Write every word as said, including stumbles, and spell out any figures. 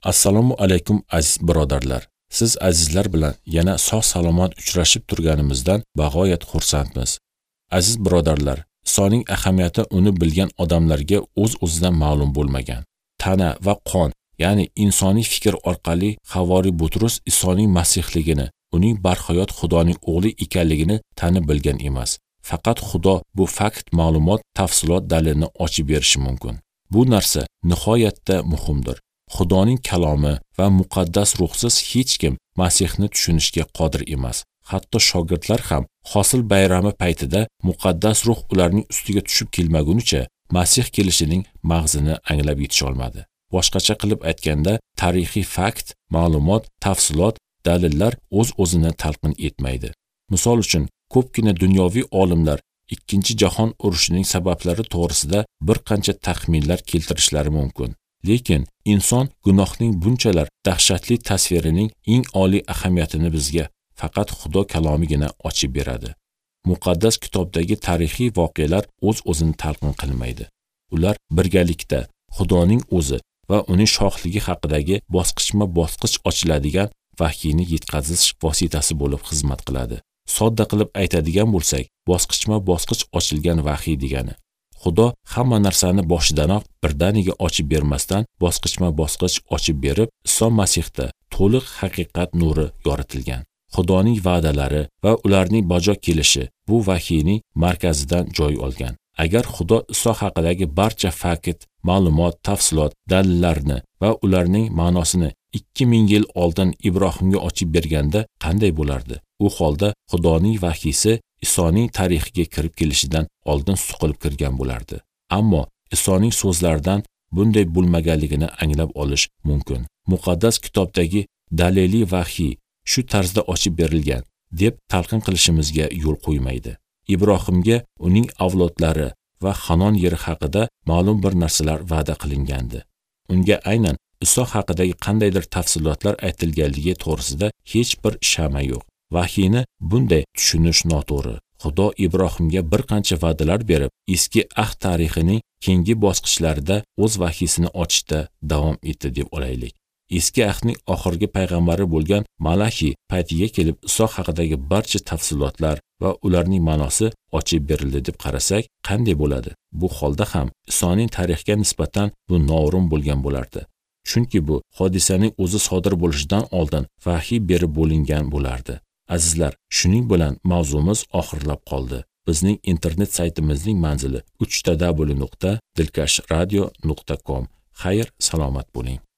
Assalomu alaykum aziz birodarlar. Siz azizlar bilan yana sog' salomat uchrashib turganimizdan bag'oyat xursandmiz. Aziz birodarlar, Isoning ahamiyati uni bilgan odamlarga o'z-o'zidan ma'lum bo'lmagan. Tana va qon, ya'ni insoniy fikr orqali Havori Butrus Isoning masihligini, uning barhayot Xudoning o'g'li ekanligini tanib bilgan emas. Faqat Xudo bu fakt, ma'lumot, tafsilot dalilini ochib berishi mumkin. Bu narsa nihoyatda muhimdir. Xudoning kalomi va muqaddas ruhsiz hech kim Masihni tushunishga qodir emas. Hatto shogirdlar ham hosil bayrami paytida muqaddas ruh ularning ustiga tushib kelmagunicha Masih kelishining mag'zini anglab yetisha olmadi. Boshqacha qilib aytganda, tarixiy fakt, ma'lumot, tafsilot, dalillar o'z-o'zini talqin etmaydi. Misol uchun, ko'pgina dunyoviy olimlar Ikkinchi jahon urushining sabablari to'g'risida bir qancha taxminlar keltirishlari mumkin. Lekin inson gunohning bunchalar dahshatli tasvirining eng oliy ahamiyatini bizga faqat Xudo kalomigina ochib beradi. Muqaddas kitobdagi tarixiy voqealar o'z-o'zini talqin qilmaydi. Ular birgalikda Xudoning o'zi va uning shohligi haqidagi bosqichma-bosqich ochiladigan vahiyni yetkazish vositasi bo'lib xizmat qiladi. Sodda qilib aytadigan bo'lsak, bosqichma-bosqich ochilgan vahiy degani Xudo hamma narsani boshidanoq birdaniga ochib bermasdan bosqichma-bosqich ochib berib, Iso Masihda to'liq haqiqat nuri yoritilgan. Xudoning va'dalari va ularning bajo kelishi bu vahiyning markazidan joy olgan. Agar Xudo Iso haqidagi barcha fakt, ma'lumot, tafsilot, dalillarni va ularning ma'nosini ikki ming yil oldin Ibrohimga ochib berganda qanday bo'lardi? U holda Xudoning vahiysi Isoning tarixiga kirib kelishidan oldin suqilib kirgan bo'lardi. Ammo Isoning so'zlaridan bunday bo'lmaganligini anglab olish mumkin. Muqaddas kitobdagi daliliy vahiy shu tarzda ochib berilgan deb talqin qilishimizga yo'l qo'ymaydi. Ibrohimga uning avlodlari va Hanon yeri haqida ma'lum bir narsalar va'da qilingandi. Unga aynan Iso haqidagi qandaydir tafsilotlar aytilganligi to'g'risida hech bir shama yo'q. Vahiyni bunday tushunish noto'g'ri. Xudo Ibrohimga bir qancha va'dalar berib, eski ahd tarixining keyingi bosqichlarida o'z vahiysini ochishda davom etdi deb olaylik. Eski ahdning oxirgi payg'ambari bo'lgan Malachi paytiga kelib Iso haqidagi barcha tafsilotlar va ularning ma'nosi ochib berildi deb qarasak, qanday bo'ladi? Bu holda ham Isoning tarixga nisbatan bu noo'rin bo'lgan bo'lardi. Chunki bu hodisaning o'zi sodir bo'lishidan oldin vahiy berib bo'lingan bo'lardi. Azizlar, shuning bilan mavzumiz oxirlab qoldi. Bizning internet saytimizning manzili uch w w w nuqta dilkash radio nuqta com. Xayr, salomat bo'ling.